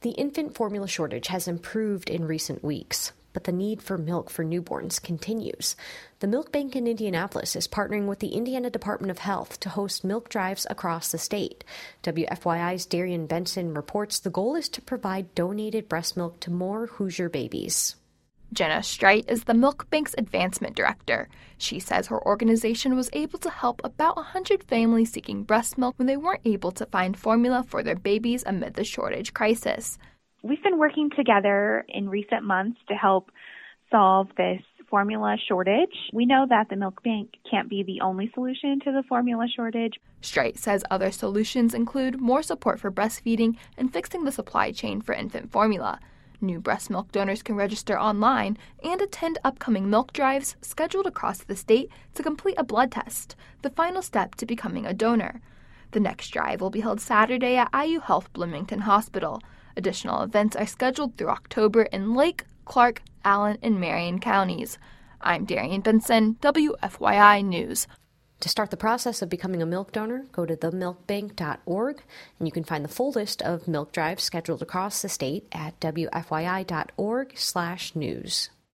The infant formula shortage has improved in recent weeks, but the need for milk for newborns continues. The Milk Bank in Indianapolis is partnering with the Indiana Department of Health to host milk drives across the state. WFYI's Darian Benson reports the goal is to provide donated breast milk to more Hoosier babies. Jenna Streit is the Milk Bank's advancement director. She says her organization was able to help about 100 families seeking breast milk when they weren't able to find formula for their babies amid the shortage crisis. We've been working together in recent months to help solve this formula shortage. We know that the Milk Bank can't be the only solution to the formula shortage. Streit says other solutions include more support for breastfeeding and fixing the supply chain for infant formula. New breast milk donors can register online and attend upcoming milk drives scheduled across the state to complete a blood test, the final step to becoming a donor. The next drive will be held Saturday at IU Health Bloomington Hospital. Additional events are scheduled through October in Lake, Clark, Allen, and Marion counties. I'm Darian Benson, WFYI News. To start the process of becoming a milk donor, go to themilkbank.org, and you can find the full list of milk drives scheduled across the state at wfyi.org/news.